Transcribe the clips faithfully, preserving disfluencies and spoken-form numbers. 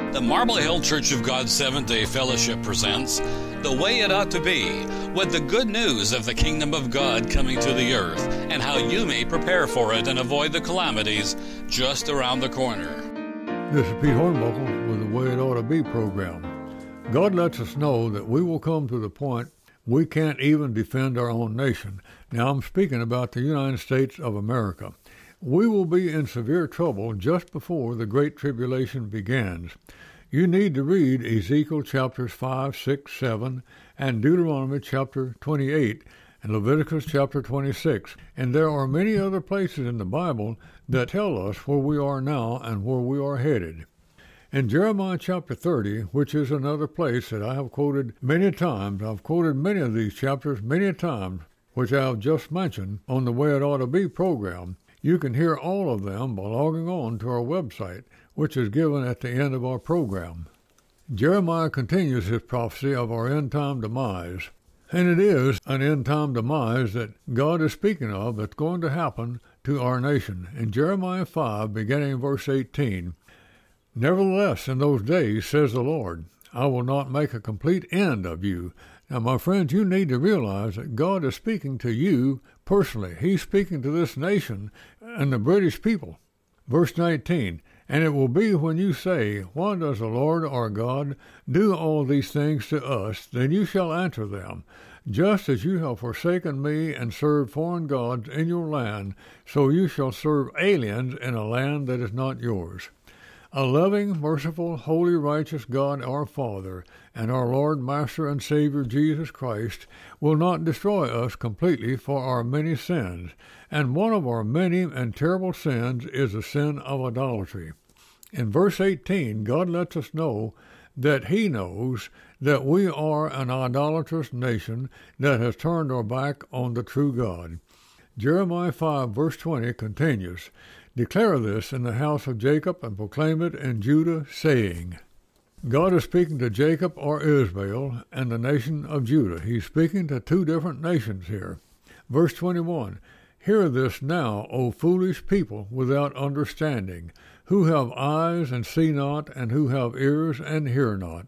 The Marble Hill Church of God Seventh-day Fellowship presents The Way It Ought to Be, with the good news of the kingdom of God coming to the earth and how you may prepare for it and avoid the calamities just around the corner. This is Pete Hornbuckle with the Way It Ought to Be program. God lets us know that we will come to the point we can't even defend our own nation. Now I'm speaking about the United States of America. We will be in severe trouble just before the Great Tribulation begins. You need to read Ezekiel chapters five, six, seven, and Deuteronomy chapter twenty-eight, and Leviticus chapter twenty-six. And there are many other places in the Bible that tell us where we are now and where we are headed. In Jeremiah chapter thirty, which is another place that I have quoted many times, I've quoted many of these chapters many times, which I have just mentioned on the Way It Ought to Be program. You can hear all of them by logging on to our website, which is given at the end of our program. Jeremiah continues his prophecy of our end-time demise, and it is an end-time demise that God is speaking of that's going to happen to our nation. In Jeremiah five, beginning in verse eighteen, "Nevertheless, in those days, says the Lord, I will not make a complete end of you." Now, my friends, you need to realize that God is speaking to you personally. He's speaking to this nation and the British people. Verse nineteen, "And it will be when you say, Why does the Lord our God do all these things to us? Then you shall answer them, Just as you have forsaken me and served foreign gods in your land, so you shall serve aliens in a land that is not yours. A loving, merciful, holy, righteous God, our Father, and our Lord, Master, and Savior, Jesus Christ, will not destroy us completely for our many sins, and one of our many and terrible sins is the sin of idolatry." In verse eighteen, God lets us know that He knows that we are an idolatrous nation that has turned our back on the true God. Jeremiah five, verse twenty continues, "Declare this in the house of Jacob and proclaim it in Judah, saying," God is speaking to Jacob or Israel and the nation of Judah. He's speaking to two different nations here. Verse twenty-one, "Hear this now, O foolish people without understanding, who have eyes and see not, and who have ears and hear not."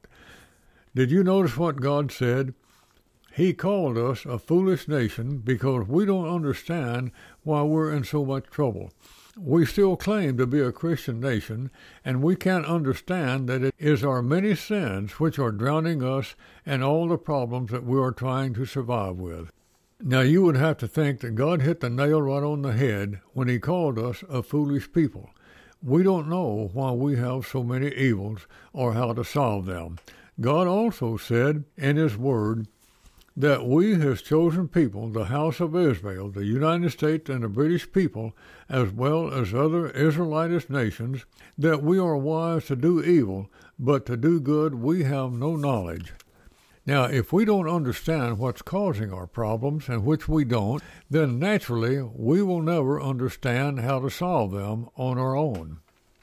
Did you notice what God said? He called us a foolish nation because we don't understand why we're in so much trouble. We still claim to be a Christian nation, and we can't understand that it is our many sins which are drowning us and all the problems that we are trying to survive with. Now, you would have to think that God hit the nail right on the head when He called us a foolish people. We don't know why we have so many evils or how to solve them. God also said in His Word that we, His chosen people, the house of Israel, the United States and the British people, as well as other Israelitish nations, that we are wise to do evil, but to do good we have no knowledge. Now, if we don't understand what's causing our problems, and which we don't, then naturally we will never understand how to solve them on our own.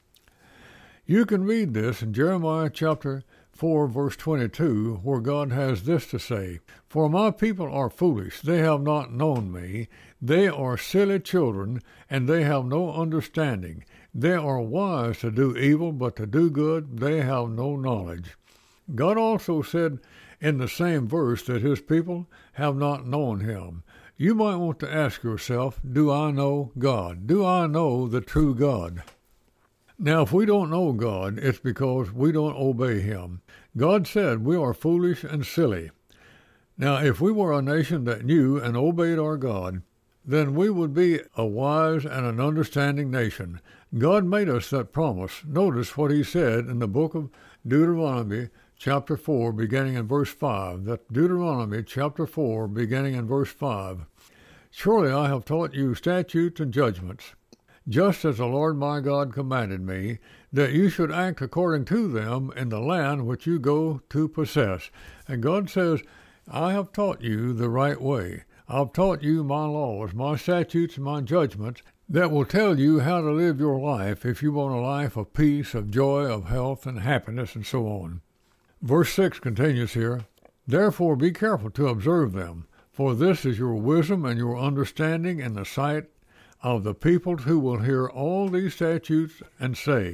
You can read this in Jeremiah chapter four, verse twenty-two, where God has this to say, "For my people are foolish, they have not known me. They are silly children, and they have no understanding. They are wise to do evil, but to do good they have no knowledge." God also said in the same verse that His people have not known Him. You might want to ask yourself, do I know God? Do I know the true God? Now, if we don't know God, it's because we don't obey Him. God said we are foolish and silly. Now, if we were a nation that knew and obeyed our God, then we would be a wise and an understanding nation. God made us that promise. Notice what He said in the book of Deuteronomy, chapter four, beginning in verse five. That's Deuteronomy, chapter four, beginning in verse five. "Surely I have taught you statutes and judgments, just as the Lord my God commanded me, that you should act according to them in the land which you go to possess." And God says, I have taught you the right way. I've taught you my laws, my statutes, and my judgments that will tell you how to live your life if you want a life of peace, of joy, of health, and happiness, and so on. Verse six continues here, "Therefore be careful to observe them, for this is your wisdom and your understanding in the sight of the peoples who will hear all these statutes and say,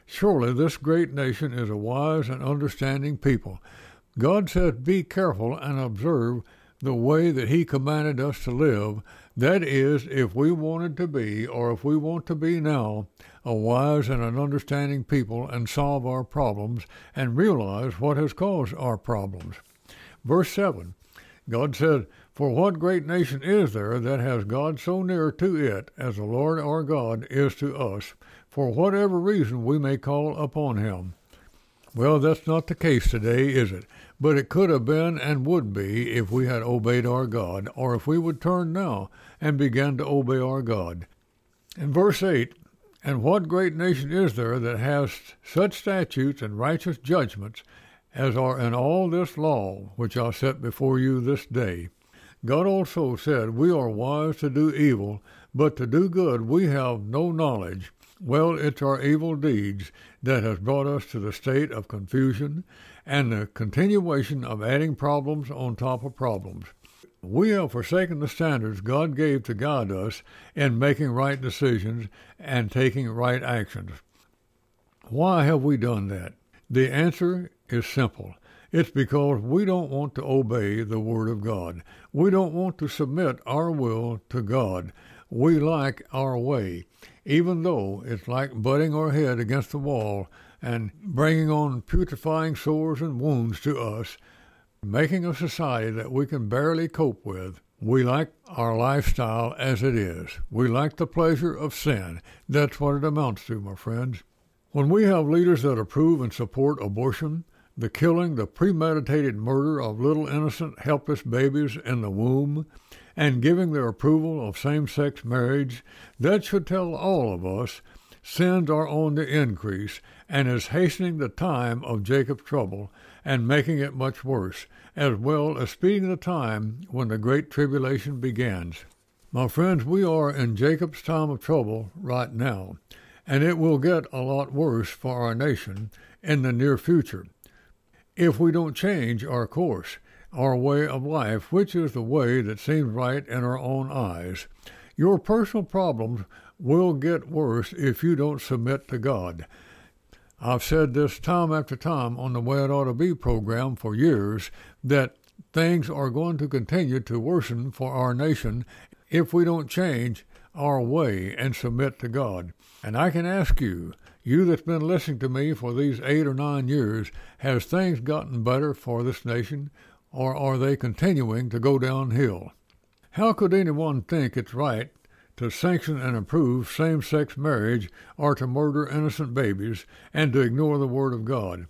Surely this great nation is a wise and understanding people. God said, be careful and observe the way that he commanded us to live. That is, if we wanted to be, or if we want to be now, a wise and an understanding people and solve our problems and realize what has caused our problems. Verse seven, God said, for what great nation is there that has God so near to it as the Lord our God is to us, for whatever reason we may call upon him? Well, that's not the case today, is it? But it could have been and would be if we had obeyed our God, or if we would turn now and begin to obey our God. In verse eight, and what great nation is there that has such statutes and righteous judgments as are in all this law which I set before you this day? God also said, we are wise to do evil, but to do good we have no knowledge. Well, it's our evil deeds that has brought us to the state of confusion and the continuation of adding problems on top of problems. We have forsaken the standards God gave to guide us in making right decisions and taking right actions. Why have we done that? The answer is simple. It's because we don't want to obey the Word of God. We don't want to submit our will to God. We like our way, even though it's like butting our head against the wall and bringing on putrefying sores and wounds to us, making a society that we can barely cope with. We like our lifestyle as it is. We like the pleasure of sin. That's what it amounts to, my friends. When we have leaders that approve and support abortion, the killing, the premeditated murder of little innocent, helpless babies in the womb, and giving their approval of same-sex marriage, that should tell all of us sins are on the increase and is hastening the time of Jacob's trouble and making it much worse, as well as speeding the time when the great tribulation begins. My friends, we are in Jacob's time of trouble right now, and it will get a lot worse for our nation in the near future if we don't change our course, our way of life, which is the way that seems right in our own eyes. Your personal problems will get worse if you don't submit to God. I've said this time after time on the Way It Ought to Be program for years, that things are going to continue to worsen for our nation if we don't change our way and submit to God. And I can ask you, you that's been listening to me for these eight or nine years, has things gotten better for this nation, or are they continuing to go downhill? How could anyone think it's right to sanction and approve same-sex marriage or to murder innocent babies and to ignore the Word of God?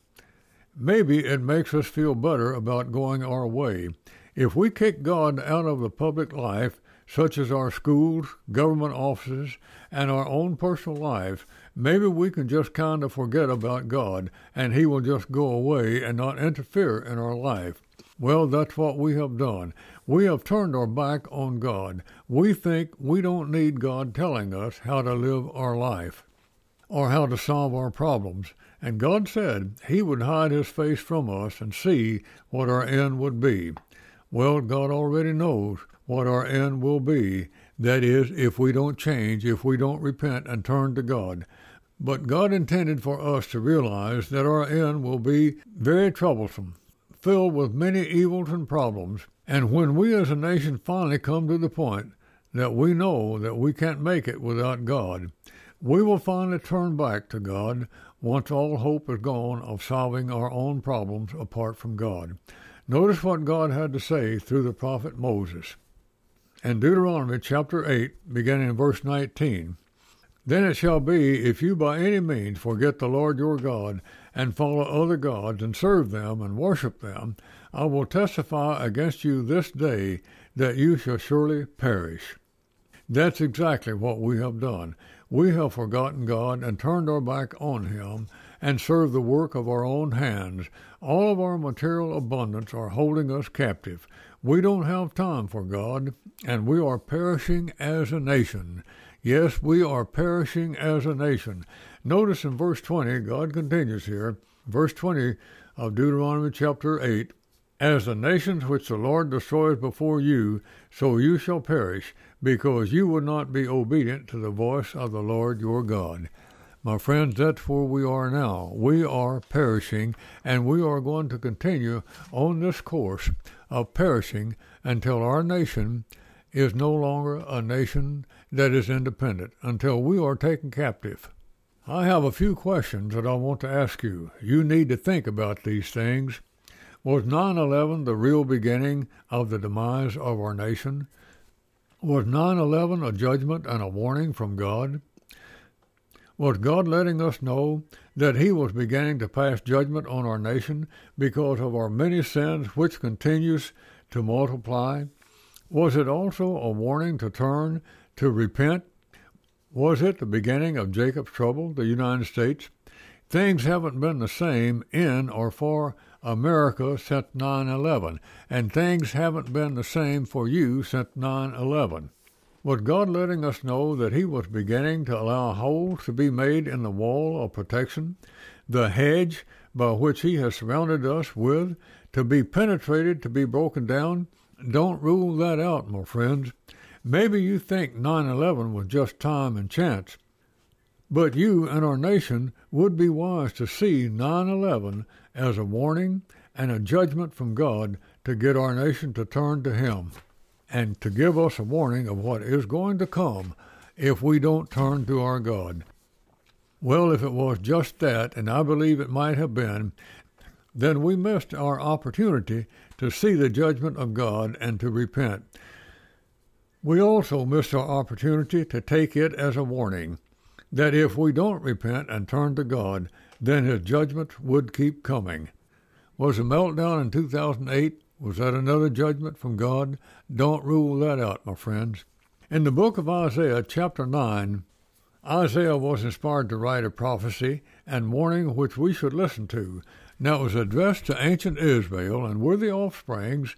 Maybe it makes us feel better about going our way. If we kick God out of the public life, such as our schools, government offices, and our own personal lives, maybe we can just kind of forget about God and he will just go away and not interfere in our life. Well, that's what we have done. We have turned our back on God. We think we don't need God telling us how to live our life or how to solve our problems. And God said he would hide his face from us and see what our end would be. Well, God already knows what our end will be. That is, if we don't change, if we don't repent and turn to God. But God intended for us to realize that our end will be very troublesome, filled with many evils and problems. And when we as a nation finally come to the point that we know that we can't make it without God, we will finally turn back to God once all hope is gone of solving our own problems apart from God. Notice what God had to say through the prophet Moses. In Deuteronomy chapter eight, beginning in verse nineteen, Then it shall be, if you by any means forget the Lord your God, and follow other gods, and serve them, and worship them, I will testify against you this day that you shall surely perish. That's exactly what we have done. We have forgotten God and turned our back on him and served the work of our own hands. All of our material abundance are holding us captive. We don't have time for God, and we are perishing as a nation. Yes, we are perishing as a nation. Notice in verse twenty, God continues here, verse twenty of Deuteronomy chapter eight, As the nations which the Lord destroys before you, so you shall perish, because you would not be obedient to the voice of the Lord your God. My friends, that's where we are now. We are perishing, and we are going to continue on this course of perishing until our nation is no longer a nation that is independent, until we are taken captive. I have a few questions that I want to ask you. You need to think about these things. Was nine eleven the real beginning of the demise of our nation? Was nine eleven a judgment and a warning from God? Was God letting us know that He was beginning to pass judgment on our nation because of our many sins which continues to multiply? Was it also a warning to turn, to repent? Was it the beginning of Jacob's trouble, the United States? Things haven't been the same in or for America since nine eleven, and things haven't been the same for you since nine eleven. Was God letting us know that He was beginning to allow holes to be made in the wall of protection, the hedge by which He has surrounded us with, to be penetrated, to be broken down? Don't rule that out, my friends. Maybe you think nine eleven was just time and chance, but you and our nation would be wise to see nine eleven as a warning and a judgment from God to get our nation to turn to Him and to give us a warning of what is going to come if we don't turn to our God. Well, if it was just that, and I believe it might have been, then we missed our opportunity to see the judgment of God and to repent. We also missed our opportunity to take it as a warning that if we don't repent and turn to God, then His judgment would keep coming. Was the meltdown in two thousand eight, was that another judgment from God? Don't rule that out, my friends. In the book of Isaiah, chapter nine, Isaiah was inspired to write a prophecy and warning which we should listen to. Now it was addressed to ancient Israel, and we're the offsprings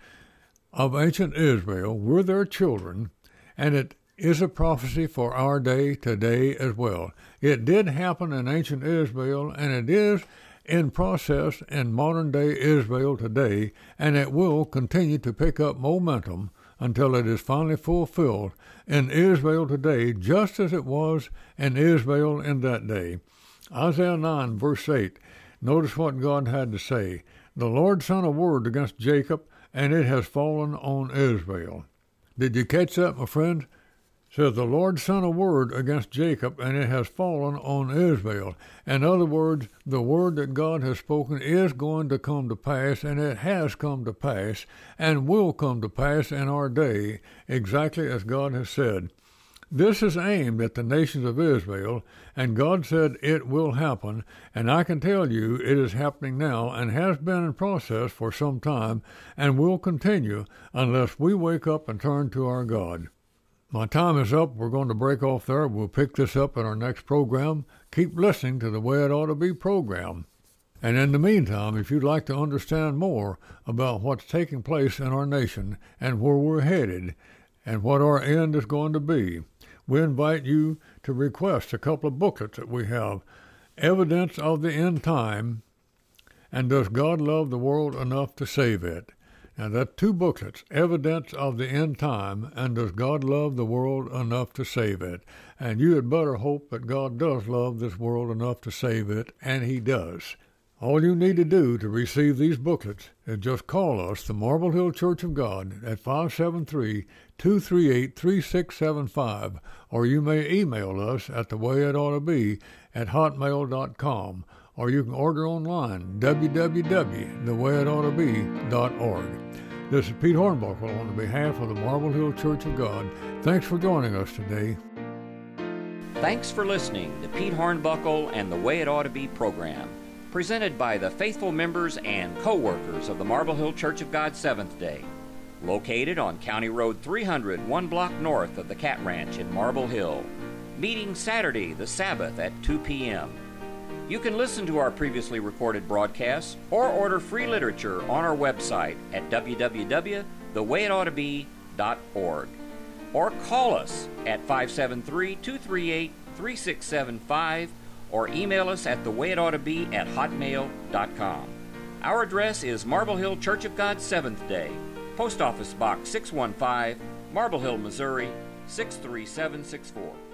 of ancient Israel. We're their children, and it is a prophecy for our day today as well. It did happen in ancient Israel, and it is in process in modern-day Israel today, and it will continue to pick up momentum until it is finally fulfilled in Israel today, just as it was in Israel in that day. Isaiah nine, verse eight, notice what God had to say. The Lord sent a word against Jacob, and it has fallen on Israel. Did you catch that, my friend? Says the Lord sent a word against Jacob, and it has fallen on Israel. In other words, the word that God has spoken is going to come to pass, and it has come to pass, and will come to pass in our day, exactly as God has said. This is aimed at the nations of Israel, and God said it will happen, and I can tell you it is happening now and has been in process for some time and will continue unless we wake up and turn to our God. My time is up. We're going to break off there. We'll pick this up in our next program. Keep listening to the Way It Ought to Be program. And in the meantime, if you'd like to understand more about what's taking place in our nation and where we're headed and what our end is going to be, we invite you to request a couple of booklets that we have, Evidence of the End Time and Does God Love the World Enough to Save It? Now, that's two booklets, Evidence of the End Time and Does God Love the World Enough to Save It? And you had better hope that God does love this world enough to save it, and He does. All you need to do to receive these booklets is just call us, the Marble Hill Church of God, at five seven three, two three eight, three six seven five, or you may email us at the way it ought to be at hotmail dot com, or you can order online, w w w dot the way it ought to be dot org. This is Pete Hornbuckle on behalf of the Marble Hill Church of God. Thanks for joining us today. Thanks for listening to Pete Hornbuckle and the Way It Ought to Be program, presented by the faithful members and co-workers of the Marble Hill Church of God Seventh-day, located on County Road three hundred, one block north of the Cat Ranch in Marble Hill, meeting Saturday the Sabbath at two p.m. You can listen to our previously recorded broadcasts or order free literature on our website at w w w dot the way it ought to be dot org, or call us at five seven three, two three eight, three six seven five, or email us at the way it ought to be at hotmail dot com. Our address is Marble Hill Church of God Seventh-day, Post Office Box six one five, Marble Hill, Missouri six three seven six four.